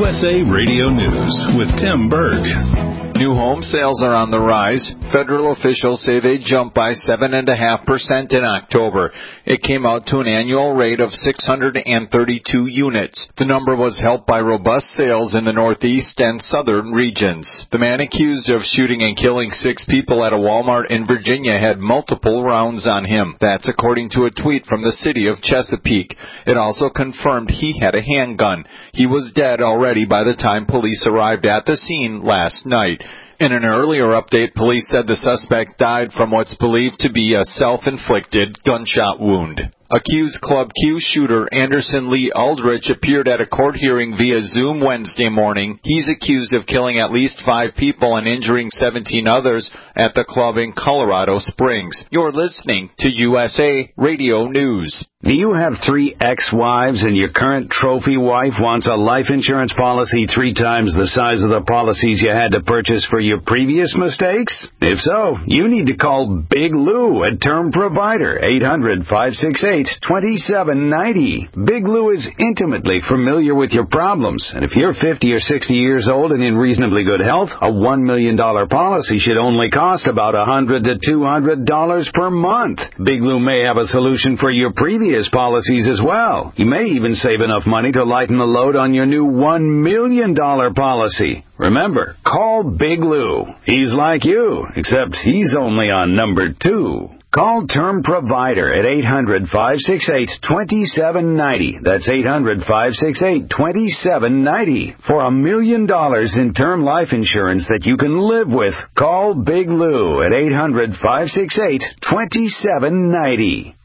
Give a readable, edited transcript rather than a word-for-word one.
USA Radio News with Tim Berg. New home sales are on the rise. Federal officials say they jumped by 7.5% in October. It came out to an annual rate of 632 units. The number was helped by robust sales in the Northeast and Southern regions. The man accused of shooting and killing 6 people at a Walmart in Virginia had multiple rounds on him. That's according to a tweet from the city of Chesapeake. It also confirmed he had a handgun. He was dead already by the time police arrived at the scene last night. In an earlier update, police said the suspect died from what's believed to be a self-inflicted gunshot wound. Accused Club Q shooter Anderson Lee Aldrich appeared at a court hearing via Zoom Wednesday morning. He's accused of killing at least 5 people and injuring 17 others at the club in Colorado Springs. You're listening to USA Radio News. Do you have 3 ex-wives and your current trophy wife wants a life insurance policy 3 times the size of the policies you had to purchase for your previous mistakes? If so, you need to call Big Lou at Term Provider, 800-568-2790. Big Lou is intimately familiar with your problems, and if you're 50 or 60 years old and in reasonably good health, a $1 million policy should only cost about $100 to $200 per month. Big Lou may have a solution for your previous policies as well. You may even save enough money to lighten the load on your new $1 million policy. Remember, call Big Lou. He's like you, except he's only on number 2. Call Term Provider at 800-568-2790. That's 800-568-2790. For $1 million in term life insurance that you can live with, call Big Lou at 800-568-2790.